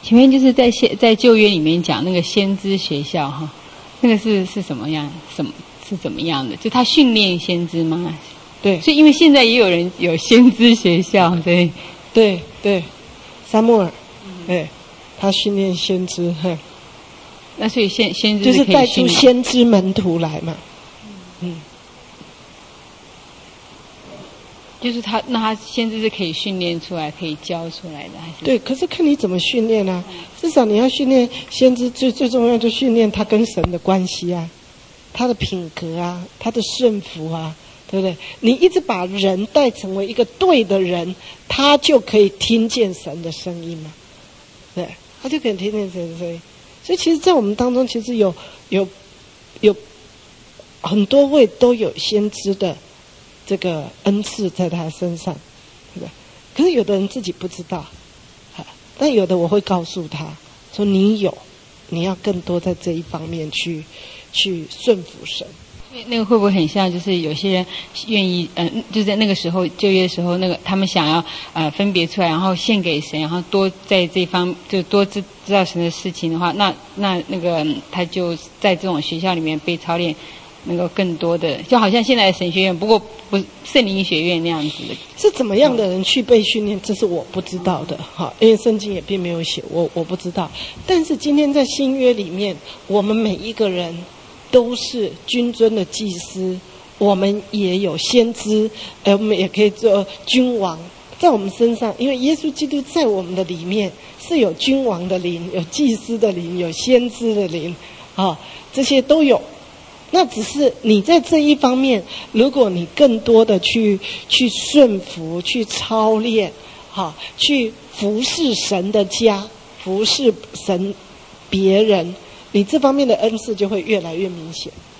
请问就是在旧约里面讲那个先知学校哈，那个是什么样？是怎么样的？就他训练先知吗？ 对， 所以因为现在也有人有先知学校， 对，撒母耳，他训练先知， 那所以先知就是带出先知门徒来嘛， 就是他先知是可以训练出来，可以教出来的，还是？ 对，可是看你怎么训练啊。至少你要训练先知最重要，就训练他跟神的关系啊，他的品格啊，他的顺服啊，对不对？你一直把人带成为一个对的人，他就可以听见神的声音嘛，对，他就可以听见神的声音。所以其实在我们当中，其实有很多位都有先知的这个恩赐在他身上，对吧？可是有的人自己不知道，但有的我会告诉他说：“你要更多在这一方面去顺服神。” 那个会不会很像，就是有些人愿意，就在那个时候就业的时候，那个他们想要分别出来，然后献给神，然后多在这方就多知道神的事情的话，那个他就在这种学校里面被操练。能够更多的，就好像现在的神学院，不过不圣灵学院那样子的， 是怎么样的人去被训练，这是我不知道的哈，因为圣经也并没有写，我不知道。但是今天在新约里面，我们每一个人都是君尊的祭司，我们也有先知，我们也可以做君王，在我们身上，因为耶稣基督在我们的里面是有君王的灵，有祭司的灵，有先知的灵，这些都有。那只是你在这一方面，如果你更多的去顺服、去操练，去服侍神的家、服侍神别人，你这方面的恩赐就会越来越明显。